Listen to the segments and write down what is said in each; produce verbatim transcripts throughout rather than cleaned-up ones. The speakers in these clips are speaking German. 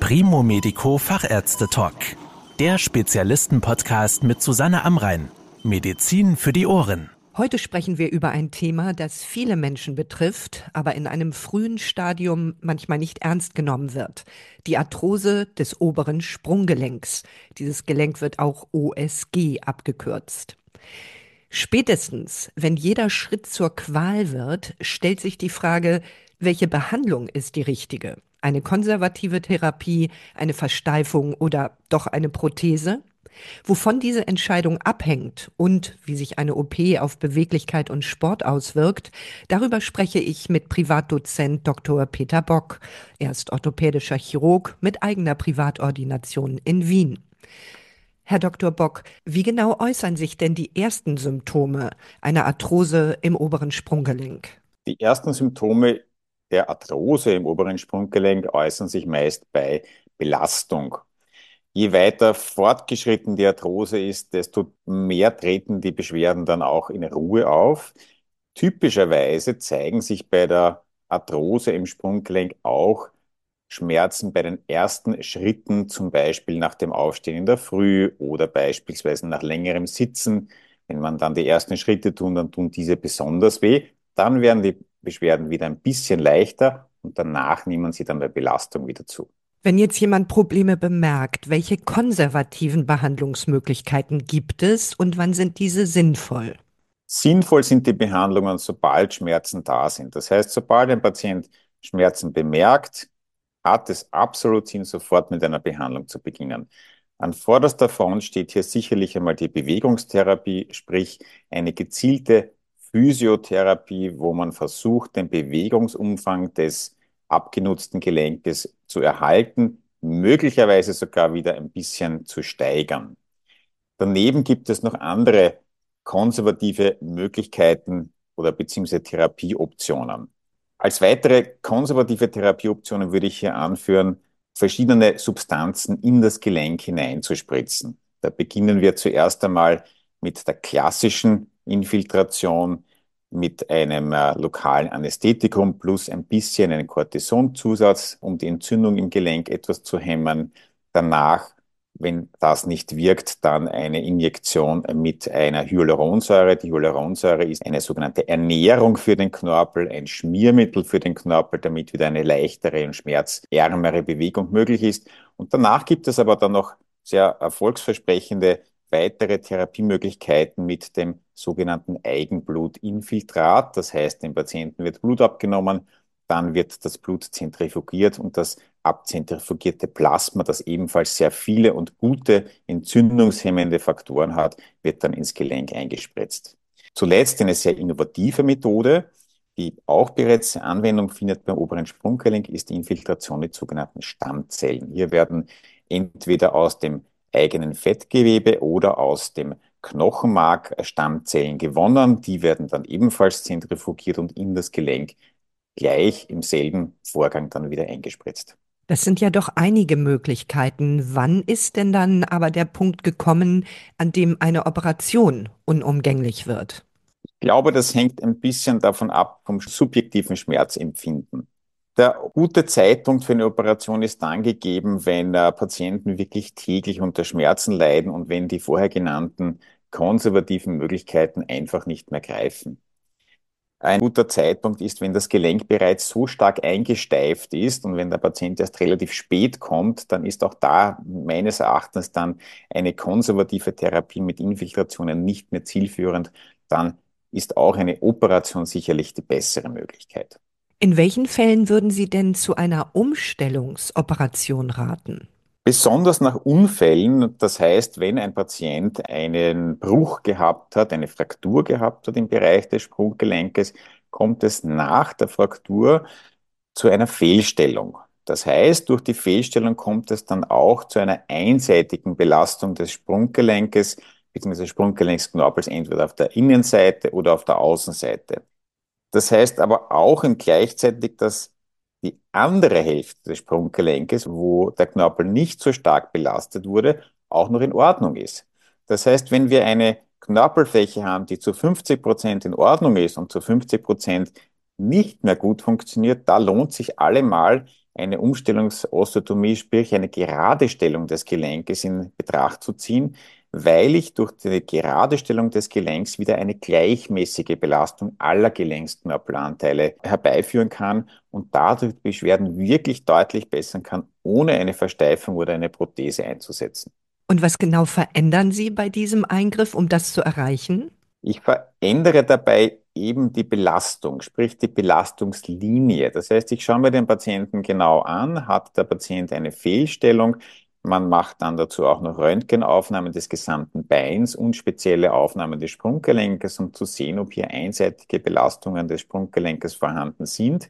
Primo Medico Fachärzte Talk. Der Spezialisten-Podcast mit Susanne Amrein. Medizin für die Ohren. Heute sprechen wir über ein Thema, das viele Menschen betrifft, aber in einem frühen Stadium manchmal nicht ernst genommen wird. Die Arthrose des oberen Sprunggelenks. Dieses Gelenk wird auch O S G abgekürzt. Spätestens, wenn jeder Schritt zur Qual wird, stellt sich die Frage, welche Behandlung ist die richtige? Eine konservative Therapie, eine Versteifung oder doch eine Prothese? Wovon diese Entscheidung abhängt und wie sich eine O P auf Beweglichkeit und Sport auswirkt, darüber spreche ich mit Privatdozent Doktor Peter Bock. Er ist orthopädischer Chirurg mit eigener Privatordination in Wien. Herr Doktor Bock, wie genau äußern sich denn die ersten Symptome einer Arthrose im oberen Sprunggelenk? Die ersten Symptome der Arthrose im oberen Sprunggelenk äußern sich meist bei Belastung. Je weiter fortgeschritten die Arthrose ist, desto mehr treten die Beschwerden dann auch in Ruhe auf. Typischerweise zeigen sich bei der Arthrose im Sprunggelenk auch Schmerzen bei den ersten Schritten, zum Beispiel nach dem Aufstehen in der Früh oder beispielsweise nach längerem Sitzen. Wenn man dann die ersten Schritte tun, dann tun diese besonders weh. Dann werden die Beschwerden wieder ein bisschen leichter und danach nehmen sie dann bei Belastung wieder zu. Wenn jetzt jemand Probleme bemerkt, welche konservativen Behandlungsmöglichkeiten gibt es und wann sind diese sinnvoll? Sinnvoll sind die Behandlungen, sobald Schmerzen da sind. Das heißt, sobald ein Patient Schmerzen bemerkt, hat es absolut Sinn, sofort mit einer Behandlung zu beginnen. An vorderster Front steht hier sicherlich einmal die Bewegungstherapie, sprich eine gezielte Physiotherapie, wo man versucht, den Bewegungsumfang des abgenutzten Gelenkes zu erhalten, möglicherweise sogar wieder ein bisschen zu steigern. Daneben gibt es noch andere konservative Möglichkeiten oder beziehungsweise Therapieoptionen. Als weitere konservative Therapieoptionen würde ich hier anführen, verschiedene Substanzen in das Gelenk hineinzuspritzen. Da beginnen wir zuerst einmal mit der klassischen Infiltration, mit einem äh, lokalen Anästhetikum plus ein bisschen einen Cortisonzusatz, um die Entzündung im Gelenk etwas zu hemmen. Danach, wenn das nicht wirkt, dann eine Injektion mit einer Hyaluronsäure. Die Hyaluronsäure ist eine sogenannte Ernährung für den Knorpel, ein Schmiermittel für den Knorpel, damit wieder eine leichtere und schmerzärmere Bewegung möglich ist. Und danach gibt es aber dann noch sehr erfolgsversprechende weitere Therapiemöglichkeiten mit dem sogenannten Eigenblutinfiltrat. Das heißt, dem Patienten wird Blut abgenommen, dann wird das Blut zentrifugiert und das abzentrifugierte Plasma, das ebenfalls sehr viele und gute entzündungshemmende Faktoren hat, wird dann ins Gelenk eingespritzt. Zuletzt eine sehr innovative Methode, die auch bereits Anwendung findet beim oberen Sprunggelenk, ist die Infiltration mit sogenannten Stammzellen. Hier werden entweder aus dem eigenen Fettgewebe oder aus dem Knochenmark Stammzellen gewonnen. Die werden dann ebenfalls zentrifugiert und in das Gelenk gleich im selben Vorgang dann wieder eingespritzt. Das sind ja doch einige Möglichkeiten. Wann ist denn dann aber der Punkt gekommen, an dem eine Operation unumgänglich wird? Ich glaube, das hängt ein bisschen davon ab vom subjektiven Schmerzempfinden. Der gute Zeitpunkt für eine Operation ist dann gegeben, wenn äh, Patienten wirklich täglich unter Schmerzen leiden und wenn die vorher genannten konservativen Möglichkeiten einfach nicht mehr greifen. Ein guter Zeitpunkt ist, wenn das Gelenk bereits so stark eingesteift ist und wenn der Patient erst relativ spät kommt, dann ist auch da meines Erachtens dann eine konservative Therapie mit Infiltrationen nicht mehr zielführend. Dann ist auch eine Operation sicherlich die bessere Möglichkeit. In welchen Fällen würden Sie denn zu einer Umstellungsoperation raten? Besonders nach Unfällen, das heißt, wenn ein Patient einen Bruch gehabt hat, eine Fraktur gehabt hat im Bereich des Sprunggelenkes, kommt es nach der Fraktur zu einer Fehlstellung. Das heißt, durch die Fehlstellung kommt es dann auch zu einer einseitigen Belastung des Sprunggelenkes bzw. des Sprunggelencksknorpels entweder auf der Innenseite oder auf der Außenseite. Das heißt aber auch gleichzeitig, dass die andere Hälfte des Sprunggelenkes, wo der Knorpel nicht so stark belastet wurde, auch noch in Ordnung ist. Das heißt, wenn wir eine Knorpelfläche haben, die zu fünfzig Prozent in Ordnung ist und zu fünfzig Prozent nicht mehr gut funktioniert, da lohnt sich allemal eine Umstellungsosteotomie, sprich eine Geradestellung des Gelenkes in Betracht zu ziehen, weil ich durch die Geradestellung des Gelenks wieder eine gleichmäßige Belastung aller Gelenksknorpelanteile herbeiführen kann und dadurch Beschwerden wirklich deutlich bessern kann, ohne eine Versteifung oder eine Prothese einzusetzen. Und was genau verändern Sie bei diesem Eingriff, um das zu erreichen? Ich verändere dabei eben die Belastung, sprich die Belastungslinie. Das heißt, ich schaue mir den Patienten genau an, hat der Patient eine Fehlstellung. Man macht dann dazu auch noch Röntgenaufnahmen des gesamten Beins und spezielle Aufnahmen des Sprunggelenkes, um zu sehen, ob hier einseitige Belastungen des Sprunggelenkes vorhanden sind.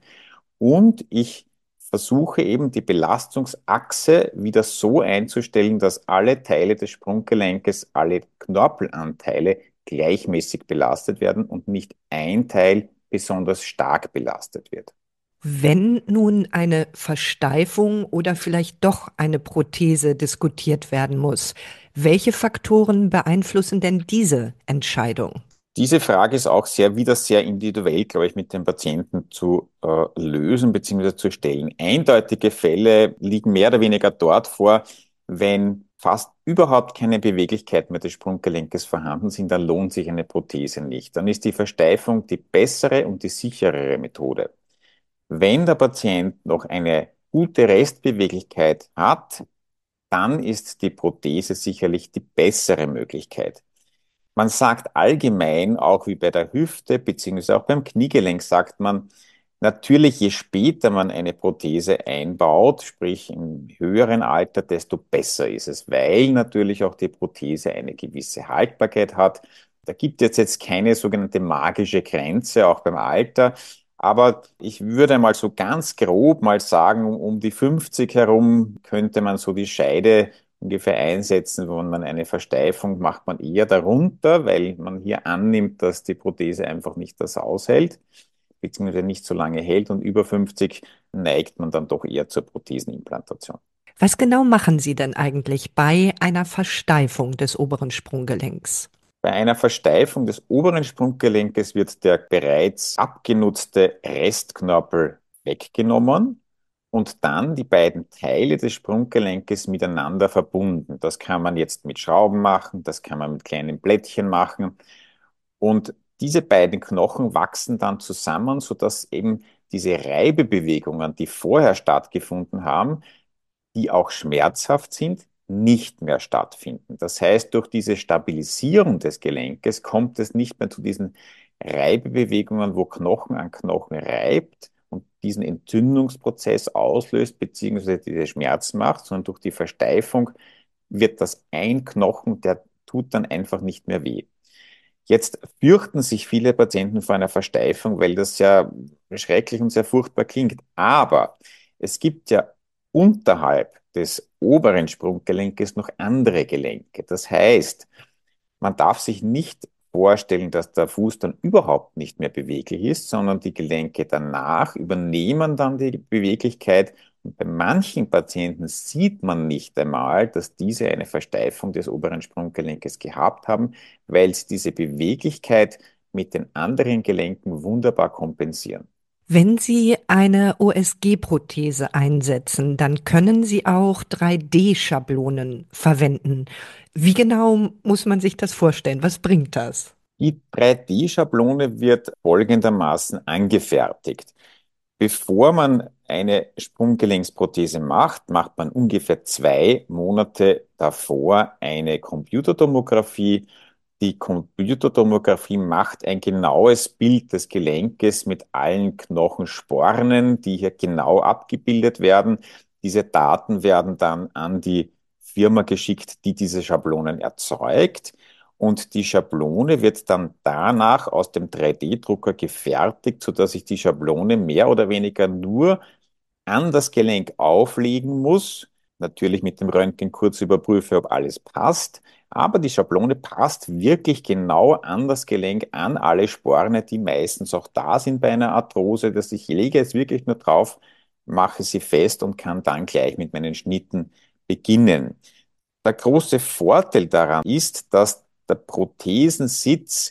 Und ich versuche eben die Belastungsachse wieder so einzustellen, dass alle Teile des Sprunggelenkes, alle Knorpelanteile gleichmäßig belastet werden und nicht ein Teil besonders stark belastet wird. Wenn nun eine Versteifung oder vielleicht doch eine Prothese diskutiert werden muss, welche Faktoren beeinflussen denn diese Entscheidung? Diese Frage ist auch sehr wieder sehr individuell, glaube ich, mit dem Patienten zu äh, lösen bzw. zu stellen. Eindeutige Fälle liegen mehr oder weniger dort vor, wenn fast überhaupt keine Beweglichkeit mehr des Sprunggelenkes vorhanden sind, dann lohnt sich eine Prothese nicht. Dann ist die Versteifung die bessere und die sicherere Methode. Wenn der Patient noch eine gute Restbeweglichkeit hat, dann ist die Prothese sicherlich die bessere Möglichkeit. Man sagt allgemein, auch wie bei der Hüfte, beziehungsweise auch beim Kniegelenk sagt man, natürlich, je später man eine Prothese einbaut, sprich im höheren Alter, desto besser ist es, weil natürlich auch die Prothese eine gewisse Haltbarkeit hat. Da gibt es jetzt keine sogenannte magische Grenze, auch beim Alter. Aber ich würde mal so ganz grob mal sagen, um die fünfzig herum könnte man so die Scheide ungefähr einsetzen, wenn man eine Versteifung macht, man eher darunter, weil man hier annimmt, dass die Prothese einfach nicht das aushält, beziehungsweise nicht so lange hält und über fünfzig neigt man dann doch eher zur Prothesenimplantation. Was genau machen Sie denn eigentlich bei einer Versteifung des oberen Sprunggelenks? Bei einer Versteifung des oberen Sprunggelenkes wird der bereits abgenutzte Restknorpel weggenommen und dann die beiden Teile des Sprunggelenkes miteinander verbunden. Das kann man jetzt mit Schrauben machen, das kann man mit kleinen Plättchen machen. Und diese beiden Knochen wachsen dann zusammen, sodass eben diese Reibebewegungen, die vorher stattgefunden haben, die auch schmerzhaft sind, nicht mehr stattfinden. Das heißt, durch diese Stabilisierung des Gelenkes kommt es nicht mehr zu diesen Reibebewegungen, wo Knochen an Knochen reibt und diesen Entzündungsprozess auslöst, beziehungsweise diese Schmerz macht, sondern durch die Versteifung wird das ein Knochen, der tut dann einfach nicht mehr weh. Jetzt fürchten sich viele Patienten vor einer Versteifung, weil das ja schrecklich und sehr furchtbar klingt. Aber es gibt ja unterhalb des oberen Sprunggelenkes noch andere Gelenke. Das heißt, man darf sich nicht vorstellen, dass der Fuß dann überhaupt nicht mehr beweglich ist, sondern die Gelenke danach übernehmen dann die Beweglichkeit. Und bei manchen Patienten sieht man nicht einmal, dass diese eine Versteifung des oberen Sprunggelenkes gehabt haben, weil sie diese Beweglichkeit mit den anderen Gelenken wunderbar kompensieren. Wenn Sie eine O S G-Prothese einsetzen, dann können Sie auch drei D-Schablonen verwenden. Wie genau muss man sich das vorstellen? Was bringt das? Die drei D-Schablone wird folgendermaßen angefertigt. Bevor man eine Sprunggelenksprothese macht, macht man ungefähr zwei Monate davor eine Computertomographie. Die Computertomographie macht ein genaues Bild des Gelenkes mit allen Knochenspornen, die hier genau abgebildet werden. Diese Daten werden dann an die Firma geschickt, die diese Schablonen erzeugt. Und die Schablone wird dann danach aus dem drei D-Drucker gefertigt, sodass ich die Schablone mehr oder weniger nur an das Gelenk auflegen muss. Natürlich mit dem Röntgen kurz überprüfe, ob alles passt. Aber die Schablone passt wirklich genau an das Gelenk, an alle Sporne, die meistens auch da sind bei einer Arthrose, dass ich lege jetzt wirklich nur drauf, mache sie fest und kann dann gleich mit meinen Schnitten beginnen. Der große Vorteil daran ist, dass der Prothesensitz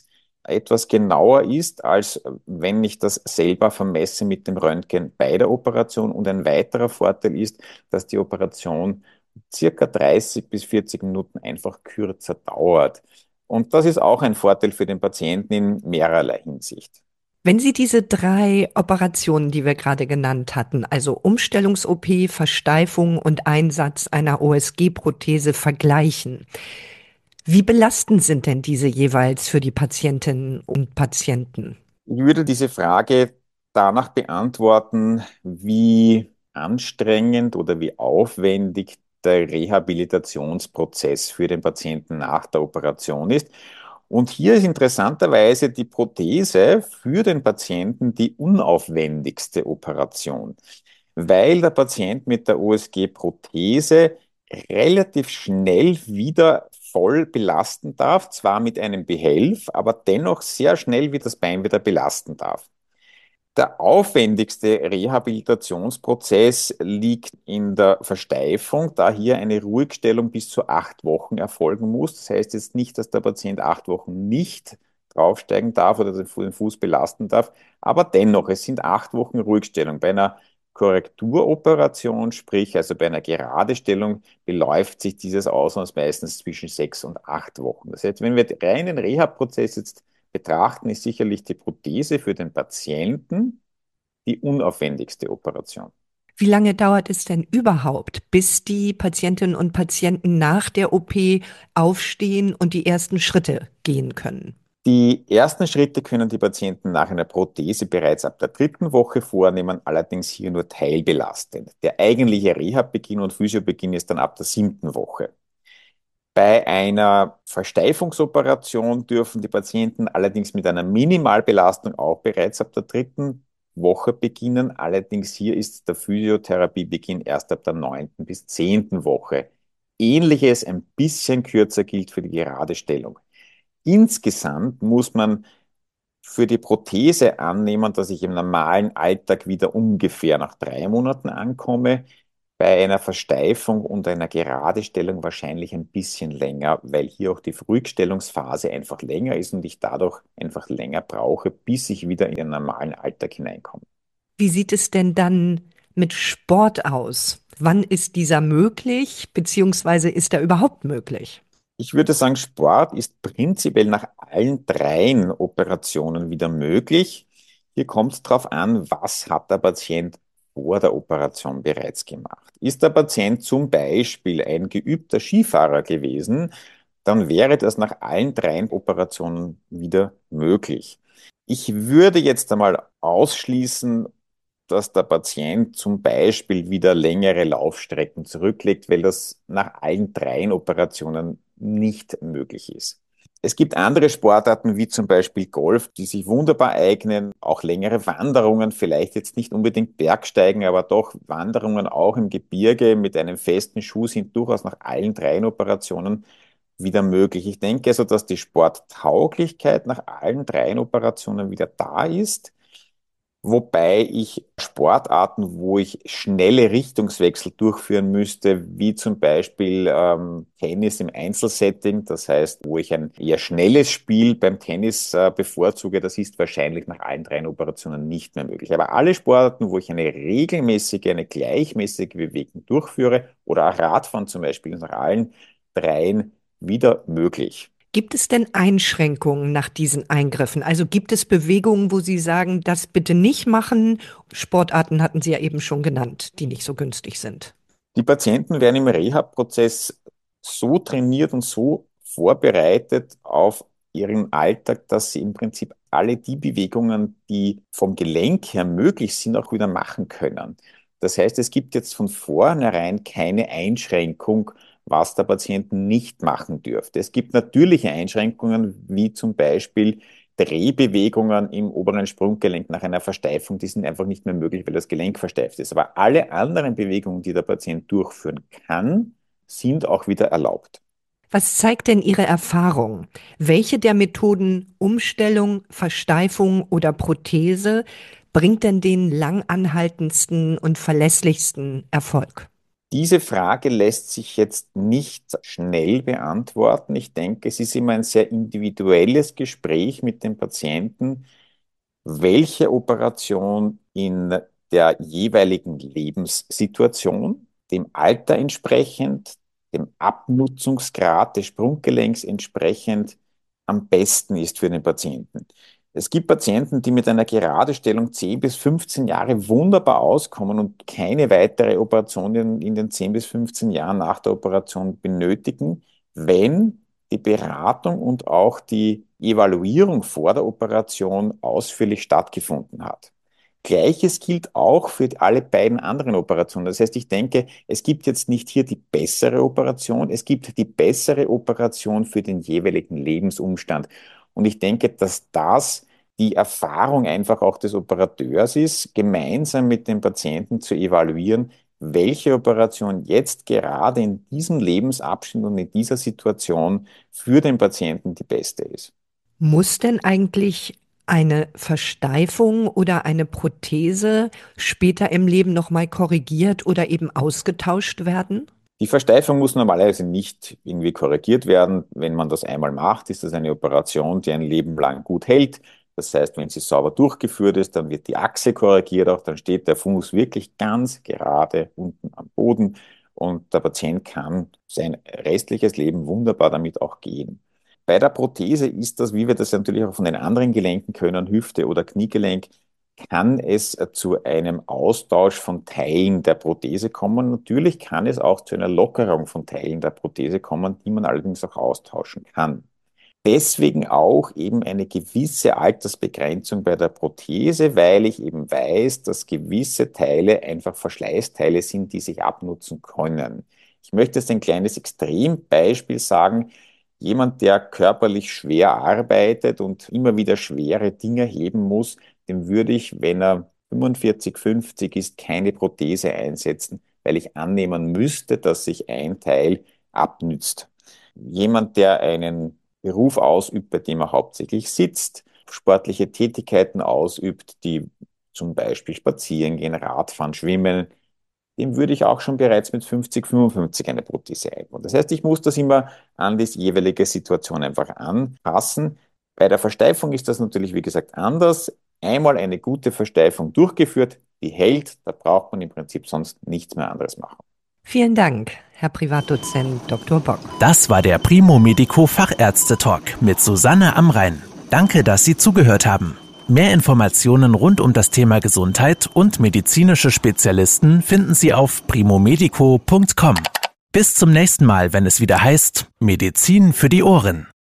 etwas genauer ist, als wenn ich das selber vermesse mit dem Röntgen bei der Operation. Und ein weiterer Vorteil ist, dass die Operation circa dreißig bis vierzig Minuten einfach kürzer dauert. Und das ist auch ein Vorteil für den Patienten in mehrerlei Hinsicht. Wenn Sie diese drei Operationen, die wir gerade genannt hatten, also Umstellungs-O P, Versteifung und Einsatz einer O S G-Prothese vergleichen, wie belastend sind denn diese jeweils für die Patientinnen und Patienten? Ich würde diese Frage danach beantworten, wie anstrengend oder wie aufwendig der Rehabilitationsprozess für den Patienten nach der Operation ist. Und hier ist interessanterweise die Prothese für den Patienten die unaufwendigste Operation, weil der Patient mit der O S G-Prothese relativ schnell wieder voll belasten darf, zwar mit einem Behelf, aber dennoch sehr schnell wie das Bein wieder belasten darf. Der aufwendigste Rehabilitationsprozess liegt in der Versteifung, da hier eine Ruhigstellung bis zu acht Wochen erfolgen muss. Das heißt jetzt nicht, dass der Patient acht Wochen nicht draufsteigen darf oder den Fuß belasten darf, aber dennoch, es sind acht Wochen Ruhigstellung. Bei einer Korrekturoperation, sprich also bei einer Geradestellung, beläuft sich dieses Ausmaß meistens zwischen sechs und acht Wochen. Das heißt, wenn wir rein den Reha-Prozess jetzt betrachten, ist sicherlich die Prothese für den Patienten die unaufwendigste Operation. Wie lange dauert es denn überhaupt, bis die Patientinnen und Patienten nach der O P aufstehen und die ersten Schritte gehen können? Die ersten Schritte können die Patienten nach einer Prothese bereits ab der dritten Woche vornehmen, allerdings hier nur teilbelastend. Der eigentliche Reha-Beginn und Physiobeginn ist dann ab der siebten Woche. Bei einer Versteifungsoperation dürfen die Patienten allerdings mit einer Minimalbelastung auch bereits ab der dritten Woche beginnen. Allerdings hier ist der Physiotherapiebeginn erst ab der neunten bis zehnten Woche. Ähnliches, ein bisschen kürzer gilt für die gerade Stellung. Insgesamt muss man für die Prothese annehmen, dass ich im normalen Alltag wieder ungefähr nach drei Monaten ankomme. Bei einer Versteifung und einer Geradestellung wahrscheinlich ein bisschen länger, weil hier auch die Ruhigstellungsphase einfach länger ist und ich dadurch einfach länger brauche, bis ich wieder in den normalen Alltag hineinkomme. Wie sieht es denn dann mit Sport aus? Wann ist dieser möglich, beziehungsweise ist er überhaupt möglich? Ich würde sagen, Sport ist prinzipiell nach allen dreien Operationen wieder möglich. Hier kommt es darauf an, was hat der Patient vor der Operation bereits gemacht. Ist der Patient zum Beispiel ein geübter Skifahrer gewesen, dann wäre das nach allen dreien Operationen wieder möglich. Ich würde jetzt einmal ausschließen, dass der Patient zum Beispiel wieder längere Laufstrecken zurücklegt, weil das nach allen dreien Operationen nicht möglich ist. Es gibt andere Sportarten wie zum Beispiel Golf, die sich wunderbar eignen, auch längere Wanderungen, vielleicht jetzt nicht unbedingt Bergsteigen, aber doch Wanderungen auch im Gebirge mit einem festen Schuh sind durchaus nach allen dreien Operationen wieder möglich. Ich denke also, dass die Sporttauglichkeit nach allen dreien Operationen wieder da ist. Wobei ich Sportarten, wo ich schnelle Richtungswechsel durchführen müsste, wie zum Beispiel ähm, Tennis im Einzelsetting, das heißt, wo ich ein eher schnelles Spiel beim Tennis äh, bevorzuge, das ist wahrscheinlich nach allen drei Operationen nicht mehr möglich. Aber alle Sportarten, wo ich eine regelmäßige, eine gleichmäßige Bewegung durchführe oder auch Radfahren zum Beispiel, ist nach allen dreien wieder möglich. Gibt es denn Einschränkungen nach diesen Eingriffen? Also gibt es Bewegungen, wo Sie sagen, das bitte nicht machen? Sportarten hatten Sie ja eben schon genannt, die nicht so günstig sind. Die Patienten werden im Reha-Prozess so trainiert und so vorbereitet auf ihren Alltag, dass sie im Prinzip alle die Bewegungen, die vom Gelenk her möglich sind, auch wieder machen können. Das heißt, es gibt jetzt von vornherein keine Einschränkung, was der Patient nicht machen dürfte. Es gibt natürliche Einschränkungen, wie zum Beispiel Drehbewegungen im oberen Sprunggelenk nach einer Versteifung, die sind einfach nicht mehr möglich, weil das Gelenk versteift ist. Aber alle anderen Bewegungen, die der Patient durchführen kann, sind auch wieder erlaubt. Was zeigt denn Ihre Erfahrung? Welche der Methoden Umstellung, Versteifung oder Prothese bringt denn den langanhaltendsten und verlässlichsten Erfolg? Diese Frage lässt sich jetzt nicht schnell beantworten. Ich denke, es ist immer ein sehr individuelles Gespräch mit dem Patienten, welche Operation in der jeweiligen Lebenssituation, dem Alter entsprechend, dem Abnutzungsgrad des Sprunggelenks entsprechend am besten ist für den Patienten. Es gibt Patienten, die mit einer Geradestellung zehn bis fünfzehn Jahre wunderbar auskommen und keine weitere Operation in, in den zehn bis fünfzehn Jahren nach der Operation benötigen, wenn die Beratung und auch die Evaluierung vor der Operation ausführlich stattgefunden hat. Gleiches gilt auch für alle beiden anderen Operationen. Das heißt, ich denke, es gibt jetzt nicht hier die bessere Operation, es gibt die bessere Operation für den jeweiligen Lebensumstand. Und ich denke, dass das die Erfahrung einfach auch des Operateurs ist, gemeinsam mit dem Patienten zu evaluieren, welche Operation jetzt gerade in diesem Lebensabschnitt und in dieser Situation für den Patienten die beste ist. Muss denn eigentlich eine Versteifung oder eine Prothese später im Leben nochmal korrigiert oder eben ausgetauscht werden? Die Versteifung muss normalerweise nicht irgendwie korrigiert werden. Wenn man das einmal macht, ist das eine Operation, die ein Leben lang gut hält. Das heißt, wenn sie sauber durchgeführt ist, dann wird die Achse korrigiert, auch dann steht der Fuß wirklich ganz gerade unten am Boden und der Patient kann sein restliches Leben wunderbar damit auch gehen. Bei der Prothese ist das, wie wir das natürlich auch von den anderen Gelenken können, Hüfte oder Kniegelenk, kann es zu einem Austausch von Teilen der Prothese kommen. Natürlich kann es auch zu einer Lockerung von Teilen der Prothese kommen, die man allerdings auch austauschen kann. Deswegen auch eben eine gewisse Altersbegrenzung bei der Prothese, weil ich eben weiß, dass gewisse Teile einfach Verschleißteile sind, die sich abnutzen können. Ich möchte jetzt ein kleines Extrembeispiel sagen. Jemand, der körperlich schwer arbeitet und immer wieder schwere Dinge heben muss, dem würde ich, wenn er fünfundvierzig, fünfzig ist, keine Prothese einsetzen, weil ich annehmen müsste, dass sich ein Teil abnützt. Jemand, der einen Beruf ausübt, bei dem er hauptsächlich sitzt, sportliche Tätigkeiten ausübt, die zum Beispiel spazieren gehen, Radfahren, schwimmen, dem würde ich auch schon bereits mit fünfzig, fünfundfünfzig eine Prothese einbauen. Das heißt, ich muss das immer an die jeweilige Situation einfach anpassen. Bei der Versteifung ist das natürlich, wie gesagt, anders. Einmal eine gute Versteifung durchgeführt, die hält, da braucht man im Prinzip sonst nichts mehr anderes machen. Vielen Dank, Herr Privatdozent Doktor Bock. Das war der Primo Medico Fachärzte-Talk mit Susanne Amrein. Danke, dass Sie zugehört haben. Mehr Informationen rund um das Thema Gesundheit und medizinische Spezialisten finden Sie auf primomedico punkt com. Bis zum nächsten Mal, wenn es wieder heißt Medizin für die Ohren.